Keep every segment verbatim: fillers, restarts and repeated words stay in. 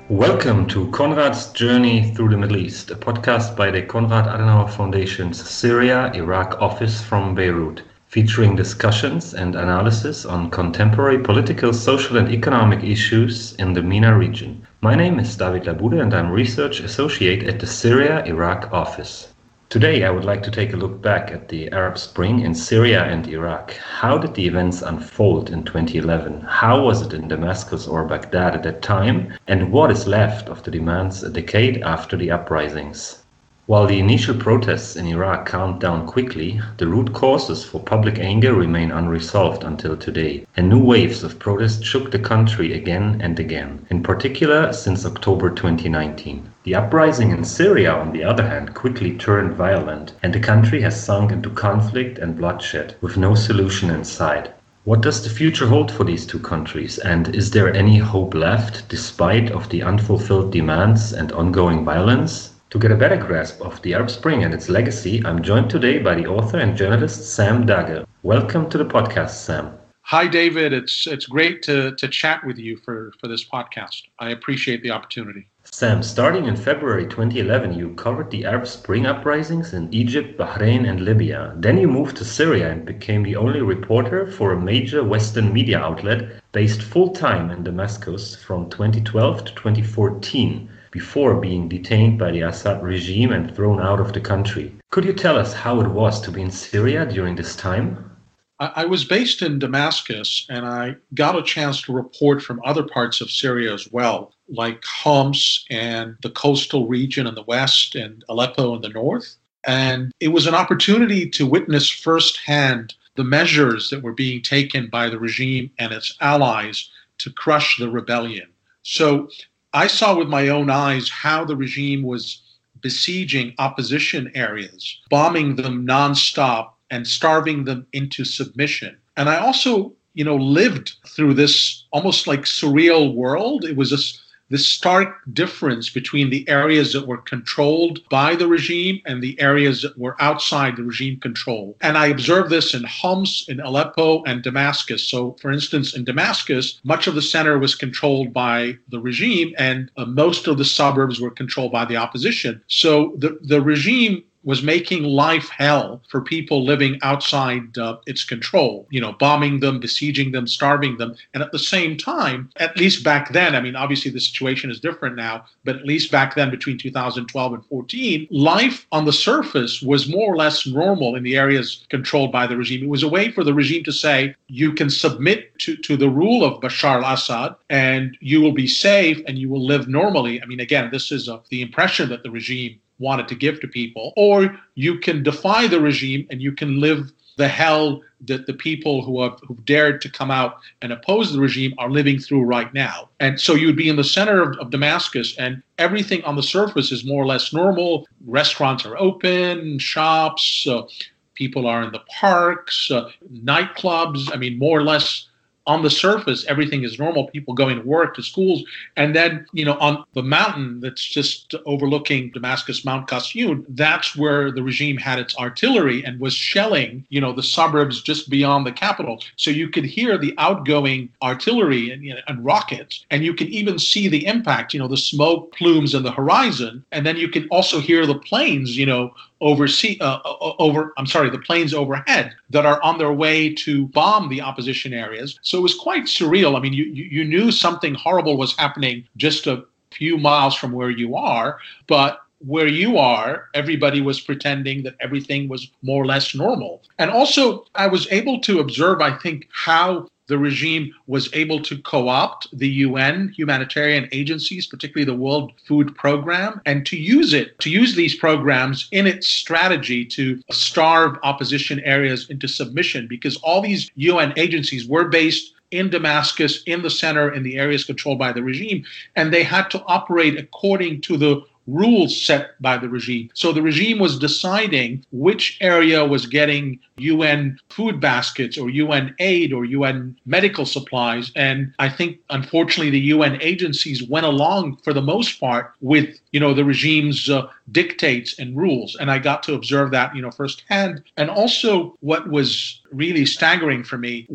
Welcome to Konrad's Journey Through the Middle East, a podcast by the Konrad Adenauer Foundation's Syria-Iraq office from Beirut, featuring discussions and analysis on contemporary political, social and economic issues in the MENA region. My name is David Labude and I'm Research Associate at the Syria-Iraq office. Today I would like to take a look back at the Arab Spring in Syria and Iraq. How did the events unfold in twenty eleven? How was it in Damascus or Baghdad at that time? And what is left of the demands a decade after the uprisings? While the initial protests in Iraq calmed down quickly, the root causes for public anger remain unresolved until today, and new waves of protest shook the country again and again, in particular since October twenty nineteen. The uprising in Syria, on the other hand, quickly turned violent, and the country has sunk into conflict and bloodshed, with no solution in sight. What does the future hold for these two countries, and is there any hope left, despite of the unfulfilled demands and ongoing violence? To get a better grasp of the Arab Spring and its legacy, I'm joined today by the author and journalist Sam Dagher. Welcome to the podcast, Sam. Hi, David. It's it's great to, to chat with you for, for this podcast. I appreciate the opportunity. Sam, starting in February twenty eleven, you covered the Arab Spring uprisings in Egypt, Bahrain and Libya. Then you moved to Syria and became the only reporter for a major Western media outlet based full-time in Damascus from twenty twelve to twenty fourteen. Before being detained by the Assad regime and thrown out of the country. Could you tell us how it was to be in Syria during this time? I, I was based in Damascus, and I got a chance to report from other parts of Syria as well, like Homs and the coastal region in the west and Aleppo in the north. And it was an opportunity to witness firsthand the measures that were being taken by the regime and its allies to crush the rebellion. So I saw with my own eyes how the regime was besieging opposition areas, bombing them nonstop and starving them into submission. And I also, you know, lived through this almost like surreal world. It was this, this stark difference between the areas that were controlled by the regime and the areas that were outside the regime control. And I observed this in Homs, in Aleppo, and Damascus. So, for instance, in Damascus, much of the center was controlled by the regime, and uh, most of the suburbs were controlled by the opposition. So the, the regime was making life hell for people living outside uh, its control, you know, bombing them, besieging them, starving them. And at the same time, at least back then, I mean, obviously the situation is different now, but at least back then between two thousand twelve and fourteen, life on the surface was more or less normal in the areas controlled by the regime. It was a way for the regime to say, you can submit to, to the rule of Bashar al-Assad and you will be safe and you will live normally. I mean, again, this is a, the impression that the regime wanted to give to people, or you can defy the regime and you can live the hell that the people who have who've dared to come out and oppose the regime are living through right now. And so you would be in the center of, of Damascus and everything on the surface is more or less normal. Restaurants are open, shops, uh, people are in the parks, uh, nightclubs. I mean, more or less on the surface, everything is normal, people going to work, to schools. And then, you know, on the mountain that's just overlooking Damascus, Mount Qasyun, that's where the regime had its artillery and was shelling, you know, the suburbs just beyond the capital. So you could hear the outgoing artillery and, you know, and rockets, and you can even see the impact, you know, the smoke plumes in the horizon. And then you can also hear the planes, you know, oversee uh, over I'm sorry the planes overhead that are on their way to bomb the opposition areas. So it was quite surreal. I mean, you you knew something horrible was happening just a few miles from where you are, but where you are, everybody was pretending that everything was more or less normal. And also, I was able to observe, I think, how the regime was able to co-opt the U N humanitarian agencies, particularly the World Food Program, and to use it, to use these programs in its strategy to starve opposition areas into submission, because all these U N agencies were based in Damascus, in the center, in the areas controlled by the regime, and they had to operate according to the rules set by the regime. So the regime was deciding which area was getting U N food baskets or U N aid or U N medical supplies. And I think, unfortunately, the U N agencies went along for the most part with, you know, the regime's uh, dictates and rules. And I got to observe that, you know, firsthand. And also what was really staggering for me was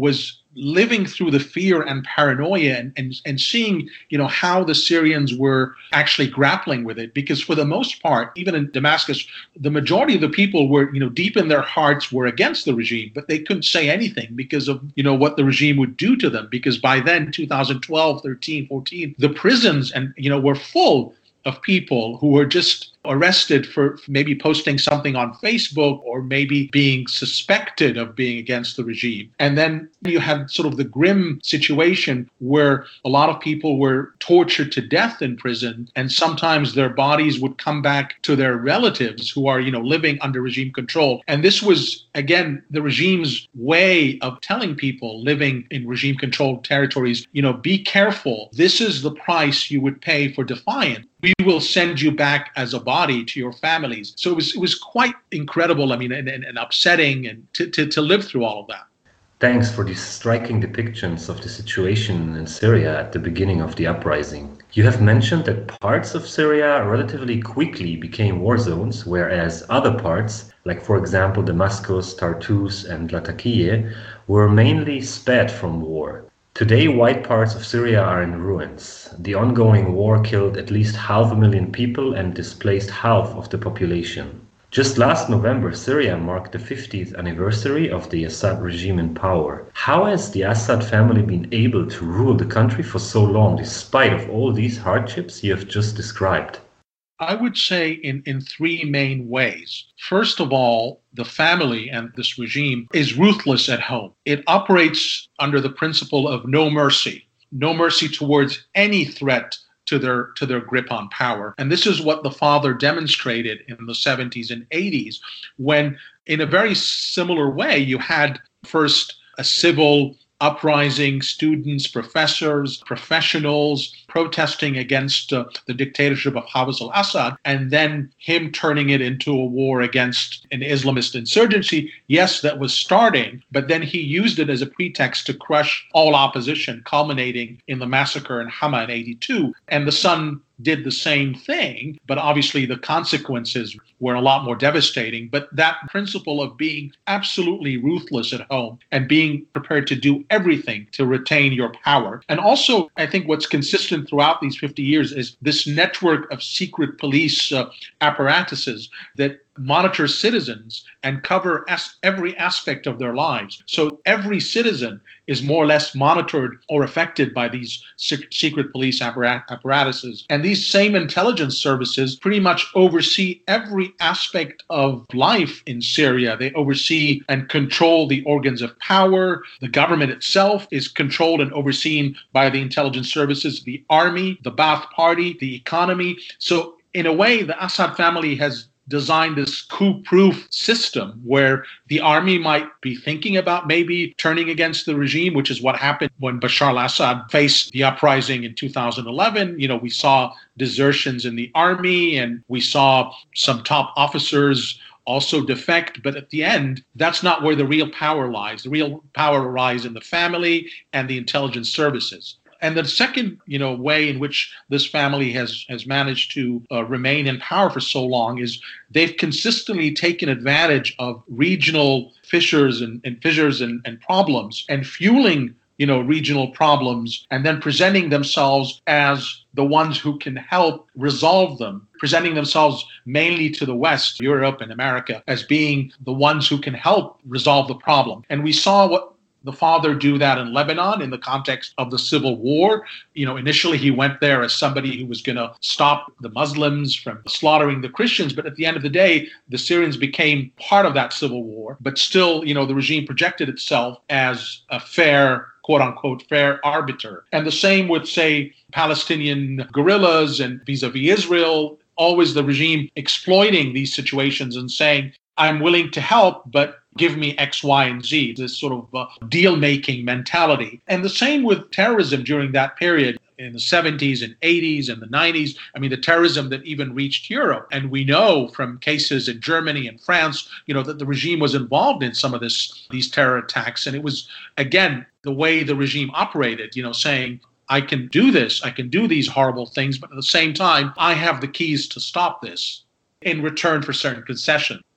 living through the fear and paranoia and, and, and seeing, you know, how the Syrians were actually grappling with it. Because for the most part, even in Damascus, the majority of the people were, you know, deep in their hearts were against the regime, but they couldn't say anything because of, you know, what the regime would do to them. Because by then, two thousand twelve, thirteen, fourteen, the prisons and, you know, were full of people who were just arrested for maybe posting something on Facebook or maybe being suspected of being against the regime. And then you had sort of the grim situation where a lot of people were tortured to death in prison, and sometimes their bodies would come back to their relatives who are, you know, living under regime control. And this was, again, the regime's way of telling people living in regime controlled territories, you know, be careful. This is the price you would pay for defiance. We will send you back as a body to your families. So it was it was quite incredible, I mean, and, and, and upsetting and to, to, to live through all of that. Thanks for these striking depictions of the situation in Syria at the beginning of the uprising. You have mentioned that parts of Syria relatively quickly became war zones, whereas other parts, like for example Damascus, Tartus, and Latakia, were mainly spared from war. Today, wide parts of Syria are in ruins. The ongoing war killed at least half a million people and displaced half of the population. Just last November, Syria marked the fiftieth anniversary of the Assad regime in power. How has the Assad family been able to rule the country for so long, despite of all these hardships you have just described? I would say in, in three main ways. First of all, the family and this regime is ruthless at home. It operates under the principle of no mercy, no mercy towards any threat to their to their grip on power. And this is what the father demonstrated in the seventies and eighties, when in a very similar way, you had first a civil uprising, students, professors, professionals protesting against uh, the dictatorship of Hafez al-Assad, and then him turning it into a war against an Islamist insurgency. Yes, that was starting, but then he used it as a pretext to crush all opposition, culminating in the massacre in Hama in eighty-two. And the son did the same thing, but obviously the consequences were a lot more devastating. But that principle of being absolutely ruthless at home and being prepared to do everything to retain your power. And also, I think what's consistent throughout these fifty years is this network of secret police uh, apparatuses that monitor citizens and cover as every aspect of their lives. So every citizen is more or less monitored or affected by these sec- secret police apparat- apparatuses. And these same intelligence services pretty much oversee every aspect of life in Syria. They oversee and control the organs of power. The government itself is controlled and overseen by the intelligence services, the army, the Ba'ath Party, the economy. So in a way, the Assad family has designed this coup-proof system where the army might be thinking about maybe turning against the regime, which is what happened when Bashar al-Assad faced the uprising in two thousand eleven. You know, we saw desertions in the army and we saw some top officers also defect. But at the end, that's not where the real power lies. The real power lies in the family and the intelligence services. And the second, you know, way in which this family has, has managed to uh, remain in power for so long is they've consistently taken advantage of regional fissures and, and fissures and, and problems and fueling, you know, regional problems and then presenting themselves as the ones who can help resolve them, presenting themselves mainly to the West, Europe and America, as being the ones who can help resolve the problem. And we saw what the father do that in Lebanon in the context of the civil war. You know, initially he went there as somebody who was going to stop the Muslims from slaughtering the Christians. But at the end of the day, the Syrians became part of that civil war. But still, you know, the regime projected itself as a fair, quote unquote, fair arbiter. And the same with, say, Palestinian guerrillas and vis-a-vis Israel, always the regime exploiting these situations and saying, I'm willing to help, but give me X, Y, and Z, this sort of uh, deal-making mentality. And the same with terrorism during that period in the seventies and eighties and the nineties. I mean, the terrorism that even reached Europe. And we know from cases in Germany and France, you know, that the regime was involved in some of this, these terror attacks. And it was, again, the way the regime operated, you know, saying, I can do this, I can do these horrible things, but at the same time, I have the keys to stop this in return for certain concessions.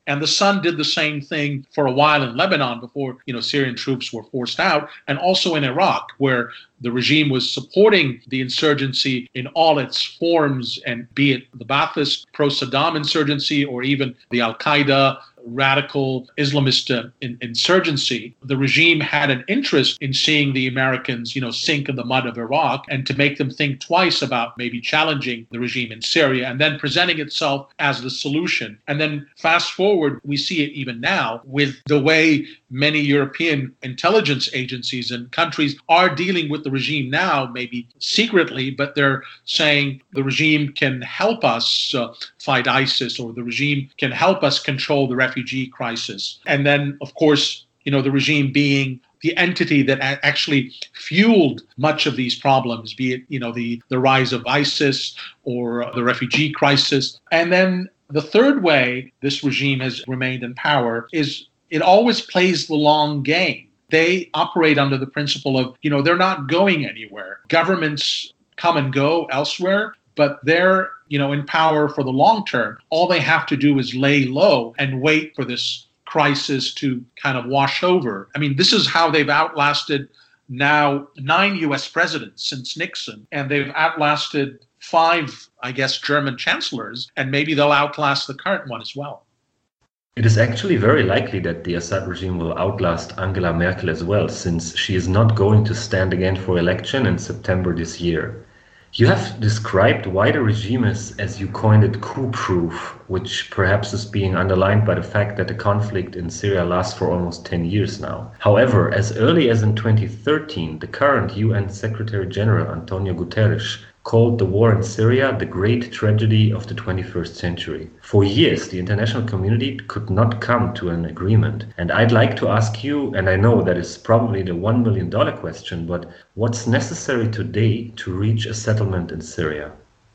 And the son did the same thing for a while in Lebanon before, you know, Syrian troops were forced out, and also in Iraq, where the regime was supporting the insurgency in all its forms, and be it the Ba'athist pro-Saddam insurgency or even the Al-Qaeda radical Islamist uh, in, insurgency. The regime had an interest in seeing the Americans, you know, sink in the mud of Iraq, and to make them think twice about maybe challenging the regime in Syria, and then presenting itself as the solution. And then fast forward, we see it even now with the way many European intelligence agencies and countries are dealing with the regime now, maybe secretly, but they're saying the regime can help us uh, fight ISIS, or the regime can help us control the refugee crisis. And then, of course, you know, the regime being the entity that a- actually fueled much of these problems, be it, you know, the, the rise of ISIS or the refugee crisis. And then the third way this regime has remained in power is it always plays the long game. They operate under the principle of, you know, they're not going anywhere. Governments come and go elsewhere, but they're, you know, in power for the long term. All they have to do is lay low and wait for this crisis to kind of wash over. I mean, this is how they've outlasted now nine U S presidents since Nixon, and they've outlasted five, I guess, German chancellors, and maybe they'll outlast the current one as well. It is actually very likely that the Assad regime will outlast Angela Merkel as well, since she is not going to stand again for election in September this year. You have described why the regime is, as you coined it, coup-proof, which perhaps is being underlined by the fact that the conflict in Syria lasts for almost ten years now. However, as early as in twenty thirteen, the current U N Secretary General Antonio Guterres called the war in Syria the great tragedy of the twenty-first century. For years, the international community could not come to an agreement. And I'd like to ask you, and I know that is probably the one million dollars question, but what's necessary today to reach a settlement in Syria?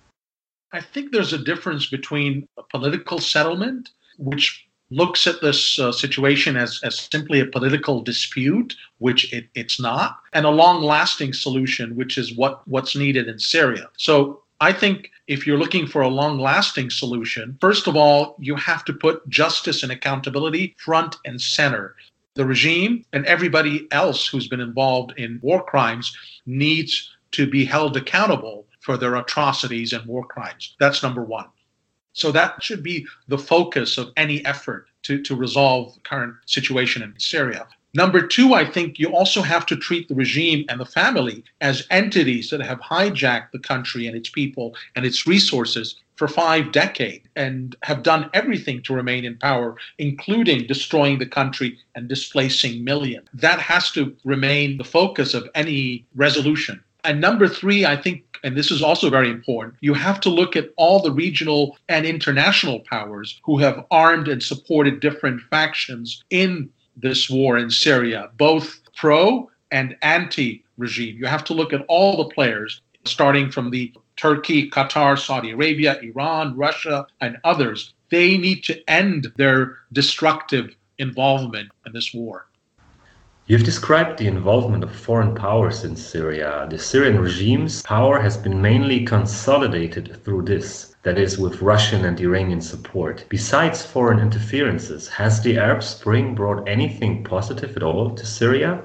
I think there's a difference between a political settlement, which looks at this uh, situation as, as simply a political dispute, which it, it's not, and a long-lasting solution, which is what, what's needed in Syria. So I think if you're looking for a long-lasting solution, first of all, you have to put justice and accountability front and center. The regime and everybody else who's been involved in war crimes needs to be held accountable for their atrocities and war crimes. That's number one. So that should be the focus of any effort to, to resolve the current situation in Syria. Number two, I think you also have to treat the regime and the family as entities that have hijacked the country and its people and its resources for five decades and have done everything to remain in power, including destroying the country and displacing millions. That has to remain the focus of any resolution. And number three, I think, and this is also very important, you have to look at all the regional and international powers who have armed and supported different factions in this war in Syria, both pro and anti-regime. You have to look at all the players, starting from the Turkey, Qatar, Saudi Arabia, Iran, Russia, and others. They need to end their destructive involvement in this war. You've described the involvement of foreign powers in Syria. The Syrian regime's power has been mainly consolidated through this, that is, with Russian and Iranian support. Besides foreign interferences, has the Arab Spring brought anything positive at all to Syria?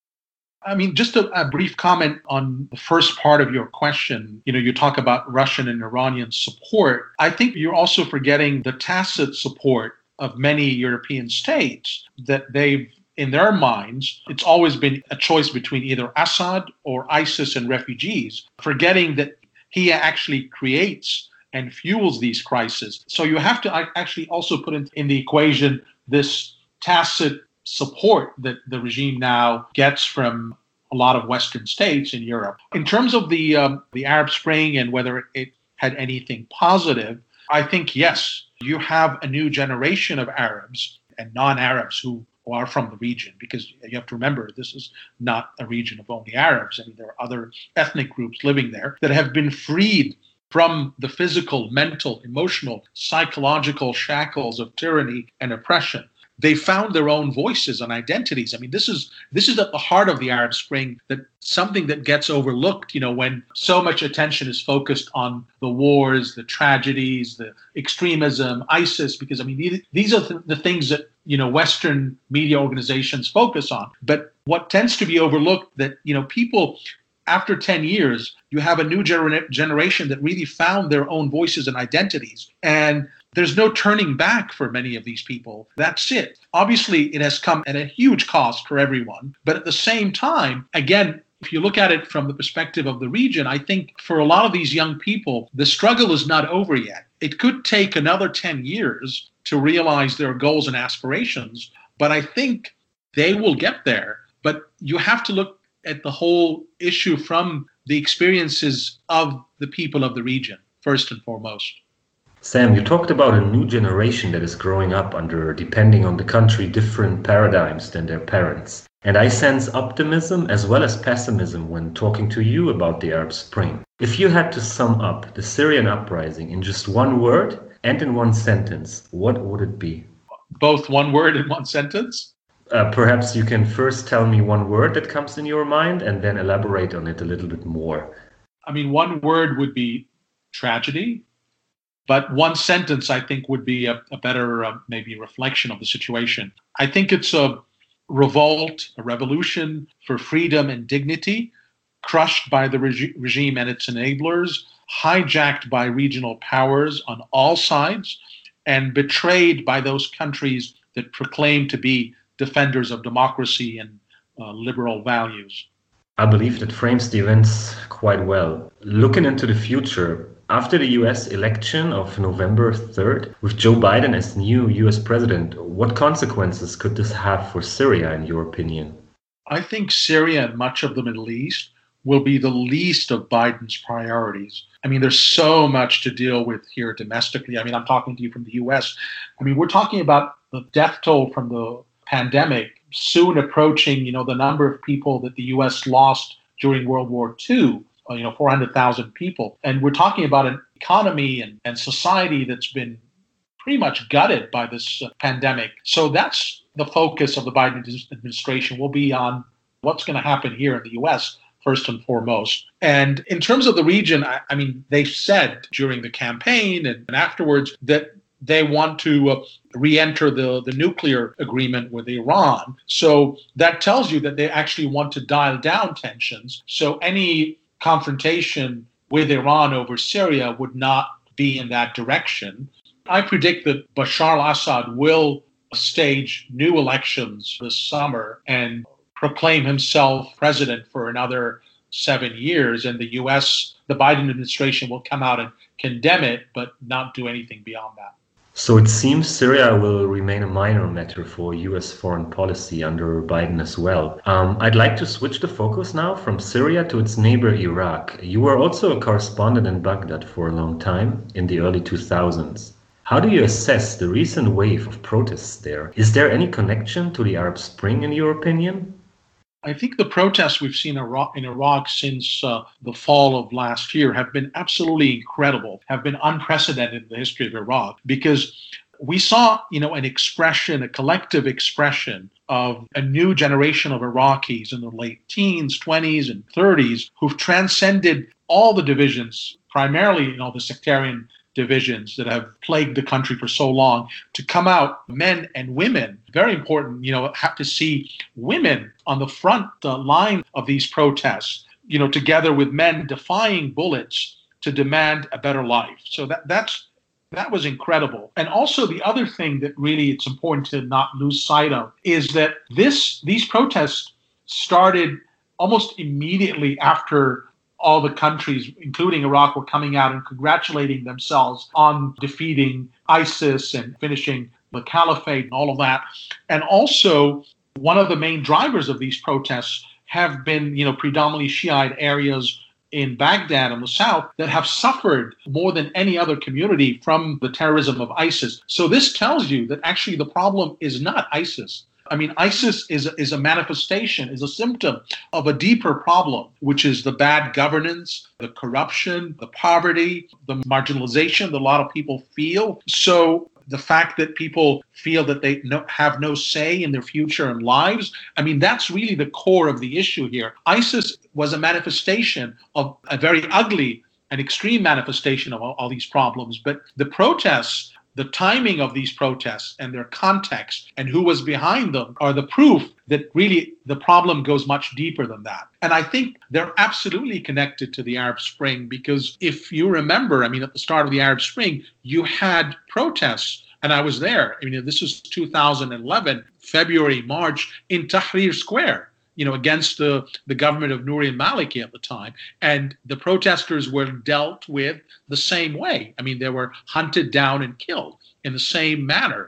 I mean, just a, a brief comment on the first part of your question. You know, you talk about Russian and Iranian support. I think you're also forgetting the tacit support of many European states that they've in their minds, it's always been a choice between either Assad or ISIS and refugees, forgetting that he actually creates and fuels these crises. So you have to actually also put in, in the equation this tacit support that the regime now gets from a lot of Western states in Europe. In terms of the um, the Arab Spring and whether it had anything positive, I think, yes, you have a new generation of Arabs and non-Arabs who who are from the region, because you have to remember, this is not a region of only Arabs. I mean, there are other ethnic groups living there that have been freed from the physical, mental, emotional, psychological shackles of tyranny and oppression. they found their own voices and identities. I mean, this is this is at the heart of the Arab Spring, that something that gets overlooked, you know, when so much attention is focused on the wars, the tragedies, the extremism, ISIS, because, I mean, these are the, the things that, you know, Western media organizations focus on. But what tends to be overlooked, that, you know, people, after ten years, you have a new gener- generation that really found their own voices and identities. And there's no turning back for many of these people. That's it. Obviously, it has come at a huge cost for everyone. But at the same time, again, if you look at it from the perspective of the region, I think for a lot of these young people, the struggle is not over yet. It could take another ten years to realize their goals and aspirations, but I think they will get there. But you have to look at the whole issue from the experiences of the people of the region, first and foremost. Sam, you talked about a new generation that is growing up under, depending on the country, different paradigms than their parents. And I sense optimism as well as pessimism when talking to you about the Arab Spring. If you had to sum up the Syrian uprising in just one word and in one sentence, what would it be? Both one word and one sentence? Uh, perhaps you can first tell me one word that comes in your mind and then elaborate on it a little bit more. I mean, one word would be tragedy. But one sentence, I think, would be a, a better uh, maybe reflection of the situation. I think it's a revolt, a revolution for freedom and dignity, crushed by the regi- regime and its enablers, hijacked by regional powers on all sides, and betrayed by those countries that proclaim to be defenders of democracy and uh, liberal values. I believe that frames the events quite well. Looking into the future, after the U S election of November third, with Joe Biden as new U S president, what consequences could this have for Syria, in your opinion? I think Syria and much of the Middle East will be the least of Biden's priorities. I mean, there's so much to deal with here domestically. I mean, I'm talking to you from the U S. I mean, we're talking about the death toll from the pandemic soon approaching, you know, the number of people that the U S lost during World War Two. You know, four hundred thousand people. And we're talking about an economy and, and society that's been pretty much gutted by this uh, pandemic. So that's the focus of the Biden administration, will be on what's going to happen here in the U S, first and foremost. And in terms of the region, I, I mean, they said during the campaign and, and afterwards that they want to uh, re-enter the, the nuclear agreement with Iran. So that tells you that they actually want to dial down tensions. So any confrontation with Iran over Syria would not be in that direction. I predict that Bashar al-Assad will stage new elections this summer and proclaim himself president for another seven years. And the U S, the Biden administration will come out and condemn it, but not do anything beyond that. So it seems Syria will remain a minor matter for U S foreign policy under Biden as well. Um, I'd like to switch the focus now from Syria to its neighbor Iraq. You were also a correspondent in Baghdad for a long time in the early two thousands. How do you assess the recent wave of protests there? Is there any connection to the Arab Spring in your opinion? I think the protests we've seen in Iraq since uh, the fall of last year have been absolutely incredible, have been unprecedented in the history of Iraq, because we saw, you know, an expression, a collective expression of a new generation of Iraqis in the late teens, twenties, and thirties who've transcended all the divisions, primarily, you know, the sectarian divisions that have plagued the country for so long, to come out, men and women. Very important, you know, have to see women on the front uh, line of these protests, you know, together with men defying bullets to demand a better life. So that that's that was incredible. And also the other thing that really it's important to not lose sight of is that this these protests started almost immediately after all the countries, including Iraq, were coming out and congratulating themselves on defeating ISIS and finishing the caliphate and all of that. And also, one of the main drivers of these protests have been, you know, predominantly Shiite areas in Baghdad in the south that have suffered more than any other community from the terrorism of ISIS. So this tells you that actually the problem is not ISIS. I mean, ISIS is a, is a manifestation, is a symptom of a deeper problem, which is the bad governance, the corruption, the poverty, the marginalization that a lot of people feel. So the fact that people feel that they no, have no say in their future and lives. I mean, that's really the core of the issue here. ISIS was a manifestation of a very ugly and extreme manifestation of all, all these problems. But the protests, the timing of these protests and their context and who was behind them are the proof that really the problem goes much deeper than that. And I think they're absolutely connected to the Arab Spring, because if you remember, I mean, at the start of the Arab Spring, you had protests. And I was there. I mean, this is two thousand eleven, February, March, in Tahrir Square, you know, against the, the government of Nouri al-Maliki at the time. And the protesters were dealt with the same way. I mean, they were hunted down and killed in the same manner.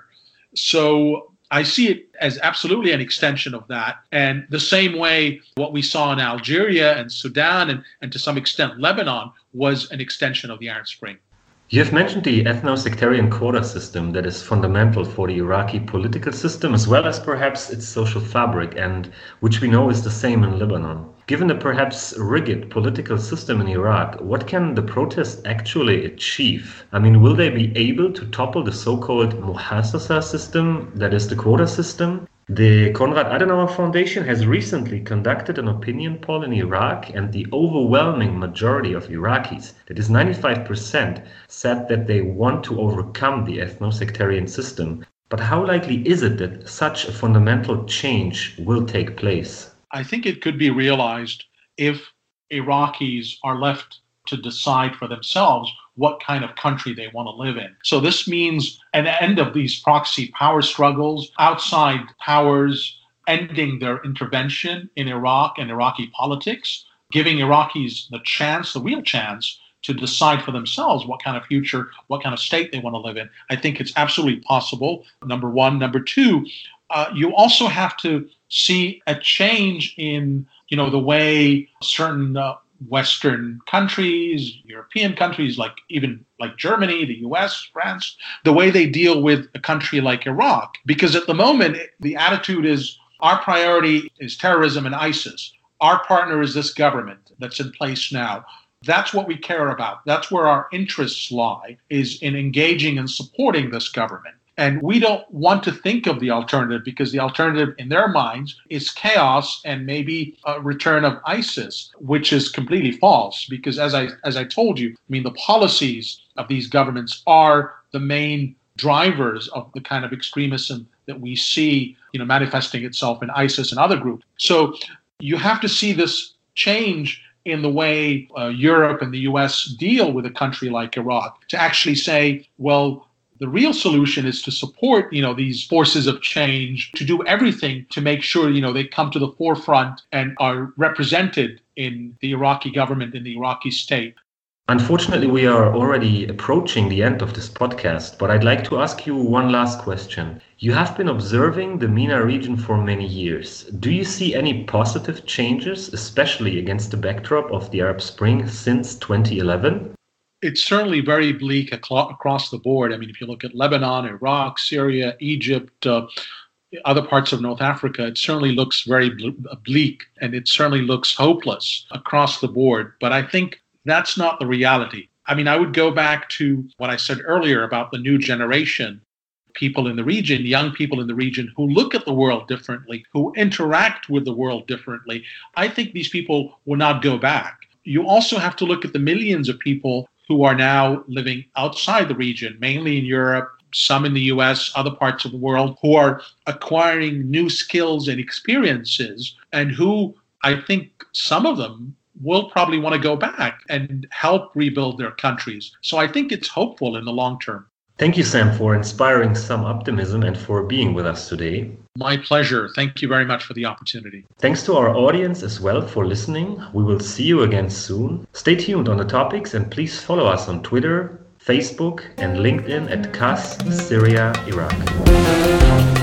So I see it as absolutely an extension of that. And the same way what we saw in Algeria and Sudan and, and to some extent Lebanon was an extension of the Arab Spring. You have mentioned the ethno-sectarian quota system that is fundamental for the Iraqi political system, as well as perhaps its social fabric, and which we know is the same in Lebanon. Given the perhaps rigid political system in Iraq, what can the protests actually achieve? I mean, will they be able to topple the so-called muhassasa system, that is the quota system? The Konrad Adenauer Foundation has recently conducted an opinion poll in Iraq, and the overwhelming majority of Iraqis, that is ninety-five percent, said that they want to overcome the ethno-sectarian system. But how likely is it that such a fundamental change will take place? I think it could be realized if Iraqis are left to decide for themselves what kind of country they want to live in. So this means an end of these proxy power struggles, outside powers ending their intervention in Iraq and Iraqi politics, giving Iraqis the chance, the real chance, to decide for themselves what kind of future, what kind of state they want to live in. I think it's absolutely possible, number one. Number two, uh, you also have to see a change in, you know, the way certain uh, Western countries, European countries, like even like Germany, the U S, France, the way they deal with a country like Iraq. Because at the moment, the attitude is our priority is terrorism and ISIS. Our partner is this government that's in place now. That's what we care about. That's where our interests lie, is in engaging and supporting this government. And we don't want to think of the alternative, because the alternative in their minds is chaos and maybe a return of ISIS, which is completely false. Because as I as I told you, I mean, the policies of these governments are the main drivers of the kind of extremism that we see, you know, manifesting itself in ISIS and other groups. So you have to see this change in the way uh, Europe and the U S deal with a country like Iraq, to actually say, well, the real solution is to support, you know, these forces of change, to do everything to make sure, you know, they come to the forefront and are represented in the Iraqi government, in the Iraqi state. Unfortunately, we are already approaching the end of this podcast, but I'd like to ask you one last question. You have been observing the MENA region for many years. Do you see any positive changes, especially against the backdrop of the Arab Spring since twenty eleven? It's certainly very bleak across the board. I mean, if you look at Lebanon, Iraq, Syria, Egypt, uh, other parts of North Africa, it certainly looks very bleak, and it certainly looks hopeless across the board. But I think that's not the reality. I mean, I would go back to what I said earlier about the new generation, people in the region, young people in the region who look at the world differently, who interact with the world differently. I think these people will not go back. You also have to look at the millions of people who are now living outside the region, mainly in Europe, some in the U S, other parts of the world, who are acquiring new skills and experiences, and who, I think some of them will probably want to go back and help rebuild their countries. So I think it's hopeful in the long term. Thank you, Sam, for inspiring some optimism and for being with us today. My pleasure. Thank you very much for the opportunity. Thanks to our audience as well for listening. We will see you again soon. Stay tuned on the topics, and please follow us on Twitter, Facebook, and LinkedIn at C A S Syria Iraq.